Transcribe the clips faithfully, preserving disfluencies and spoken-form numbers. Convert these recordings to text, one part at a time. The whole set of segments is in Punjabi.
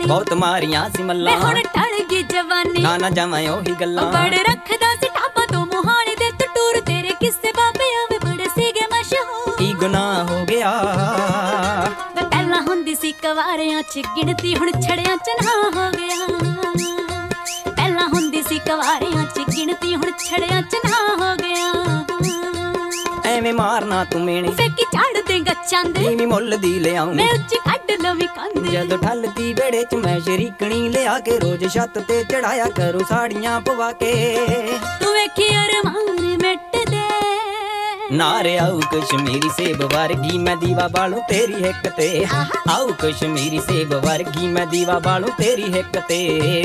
ਬਹੁਤ ਮਾਰੀਆਂ ਸੀ ਮੱਲਾਂ ਵੇ ਹੁਣ ਟਲ ਗਈ ਜਵਾਨੀ ਨਾ ਨਾ ਜਾਵਾਂ ਉਹੀ ਗੱਲਾਂ ਬੜ ਰੱਖਦਾ ਸੀ ਟਾਪਾ ਤੋਂ ਮੋਹਾਲੀ ਦੇ ਟਟੂਰ ਤੇਰੇ ਕਿੱਸੇ ਬਾਬੇ ਆਵੇ ਬੜੇ ਸੀਗੇ ਮਸ਼ਹੂਰ ਕੀ ਗੁਨਾਹ ਹੋ ਗਿਆ ਵੇ ਪਹਿਲਾਂ ਹੁੰਦੀ ਸੀ ਕਵਾਰਿਆਂ ਚ ਗਿਣਤੀ ਹੁਣ ਛੜਿਆਂ ਚ ਨਾ ਹੋ ਗਿਆ ਪਹਿਲਾਂ ਹੁੰਦੀ ਸੀ ਕਵਾਰਿਆਂ ਚ ਗਿਣਤੀ ਹੁਣ ਛੜਿਆਂ ਚ ਨਾ ਹੋ ਗਿਆ ਐਵੇਂ ਮਾਰਨਾ ਤੂੰ ਮੇਣੀ ਫੇਕੀ ਝਾੜ ਦੇਂਗਾ ਚੰਦ ਨੀਵੀਂ ਮੁੱਲ ਦੀ ਲਿਆਉਂ ਮੈਂ ਉੱਚੀ ਕੱਢ ਲਵੀ ਕੰਧ ਜਦੋਂ ਠੱਲਦੀ ਵੇੜੇ ਚ ਮੈਂ ਸ਼ਰੀਕਣੀ ਲਿਆ ਕੇ ਰੋਜ਼ ਛੱਤ ਤੇ ਚੜਾਇਆ ਕਰੂ ਸਾੜੀਆਂ ਪਵਾ ਕੇ ਤੂੰ ਵੇਖੀ ਅਰਮਾਨ ਮਿਟਦੇ ਨਾਰੇ ਆਉ ਕਸ਼ਮੀਰੀ ਸੇਬ ਵਰਗੀ ਮੈਂ ਦੀਵਾ ਬਾਲੂ ਤੇਰੀ ਹਿੱਕ ਤੇ ਆਉ ਕਸ਼ਮੀਰੀ ਸੇਬ ਵਰਗੀ ਮੈਂ ਦੀਵਾ ਬਾਲੂ ਤੇਰੀ ਹਿੱਕ ਤੇ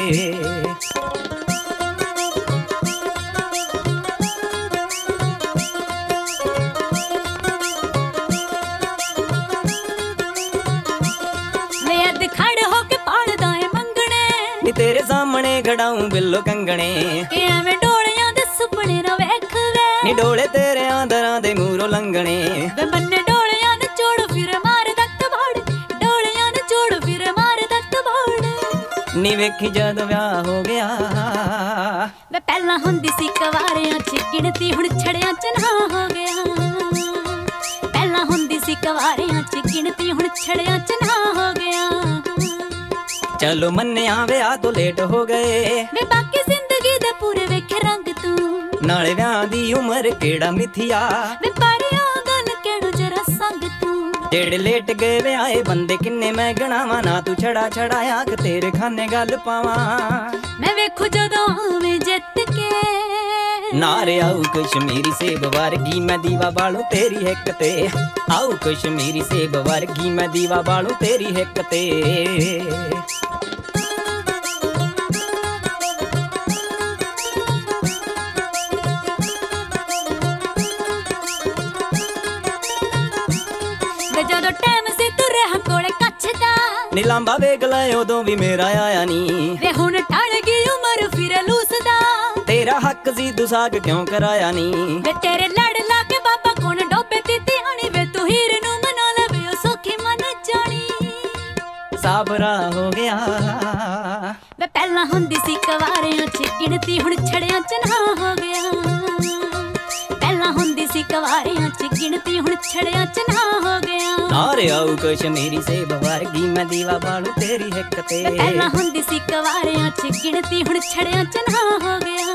ਨੀ ਤੇਰੇ ਸਾਹਮਣੇ ਖੜਾਉਂ ਬਿੱਲੋ ਕੰਗਣੇ ਕਿ ਐਵੇਂ ਡੋਲਿਆਂ ਦੇ ਸੁਪਨੇ ਨਾ ਵੇਖ ਵੇ ਨੀ ਡੋਲੇ ਤੇਰੇ ਆਂਦਰਾਂ ਦੇ ਮੂਹਰੋਂ ਲੰਘਣੇ ਵੇ ਬੰਨੇ ਡੋਲਿਆਂ ਦੇ ਚੋੜ ਫਿਰ ਮਾਰਦਾ ਕਬਾੜ ਡੋਲਿਆਂ ਦੇ ਚੋੜ ਫਿਰ ਮਾਰਦਾ ਕਬਾੜ ਨੀ ਵੇਖੀ ਜਦੋਂ ਵਿਆਹ ਹੋ ਗਿਆ ਵੇ ਪਹਿਲਾਂ ਹੁੰਦੀ ਸੀ ਕਵਾਰਿਆਂ ਚ ਗਿਣਤੀ ਹੁਣ ਛੜਿਆਂ ਚ ਨਾ ਹੋ ਗਿਆ ਪਹਿਲਾਂ ਹੁੰਦੀ ਸੀ ਕਵਾਰਿਆਂ ਚ ਗਿਣਤੀ ਹੁਣ ਛੜਿਆਂ ਚ ਨਾ ਹੋ ਗਿਆ ਚਲੋ ਮੰਨਿਆ ਵਿਆਹ ਤੋਂ ਲੇਟ ਹੋ ਗਏ ਵੇ ਬਾਕੀ ਜ਼ਿੰਦਗੀ ਦੇ ਪੂਰੇ ਵੇਖੇ ਰੰਗ ਤੂੰ ਨਾਲੇ ਵਿਆਹ ਦੀ ਉਮਰ ਕਿਹੜਾ ਮਿੱਥਿਆ ਵੇ ਪਰਿਆਂ ਗਨ ਕਿਹੜੋ ਜਰਾ ਸੰਗ ਤੂੰ ਜਿਹੜੇ ਲੇਟ ਗਏ ਵਿਆਹੇ ਬੰਦੇ ਕਿੰਨੇ ਮੈਂ ਗਣਾਵਾਂ ਨਾ ਤੂੰ ਛੜਾ ਛੜਾ ਆਖ ਤੇਰੇ ਖਾਨੇ ਗੱਲ ਪਾਵਾਂ ਮੈਂ ਵੇਖੂ ਜਦੋਂ ਆਵੇਂ ਜਿੱਤ ਕੇ ਨਾਰੇ ਆਉ ਕਸ਼ਮੀਰੀ ਸੇਬ ਵਰਗੀ ਮੈਂ ਦੀਵਾ ਬਾਲੂ ਤੇਰੀ ਹਿੱਕ ਤੇ ਆਉ ਕਸ਼ਮੀਰੀ ਸੇਬ ਵਰਗੀ ਮੈਂ ਦੀਵਾ ਬਾਲੂ ਤੇਰੀ ਹਿੱਕ ਤੇ ਜਦੋਂ ਟਾਈਮ ਸੀ ਤੂੰ ਰਹਿ ਕੋਲੇ ਕੱਛ ਦਾ ਨੀ ਲਾਂਬਾ ਵੇਖ ਲੈ ਉਦੋਂ ਵੀ ਮੇਰਾ ਆਇਆ ਨੀ ਵੇ ਹੁਣ ਟਲ ਗਈ ਉਮਰ ਫਿਰ ਲੂਸਦਾ ਤੇਰਾ ਹੱਕ ਸੀ ਤੂੰ ਸਾਗ ਕਿਉਂ ਕਰਾਇਆ ਨੀ ਵੇ ਤੇਰੇ ਲੜ ਲਾ ਕੇ ਬਾਬਾ ਕੋਣ ਡੋਬੇ ਤੀ ਧਿਆਣੀ ਵੇ ਤੂੰ ਹੀਰ ਨੂੰ ਮਨਾ ਲਵੇ ਉਹ ਸੋਖੀ ਮਨ ਜਾਣੀ ਸਾਬਰਾ ਹੋ ਗਿਆ ਵੇ ਪਹਿਲਾਂ ਹੁੰਦੀ ਸੀ ਕਵਾਰਿਆਂ ਚ ਗਿਣਤੀ ਹੁਣ ਛੜਿਆਂ ਚ ਨਾ ਹੋ ਗਿਆ ਪਹਿਲਾਂ ਹੁੰਦੀ ਸੀ ਕਵਾਰਿਆਂ ਚ ਗਿਣਤੀ ਹੁਣ ਛੜਿਆਂ ਚ ਨਾ ਹੋ ਗਿਆ ਨਾਰੇ ਆਉ ਕਸ਼ਮੀਰੀ ਸੇਬ ਵਰਗੀ ਮੈਂ ਦੀਵਾ ਬਾਲੂ ਤੇਰੀ ਹਿੱਕ ਤੇ ਪਹਿਲਾਂ ਹੁੰਦੀ ਸੀ ਕਵਾਰਿਆਂ ਚ ਗਿਣਤੀ ਹੁਣ ਛੜਿਆਂ ਚ ਨਾ ਹੋ ਗਿਆ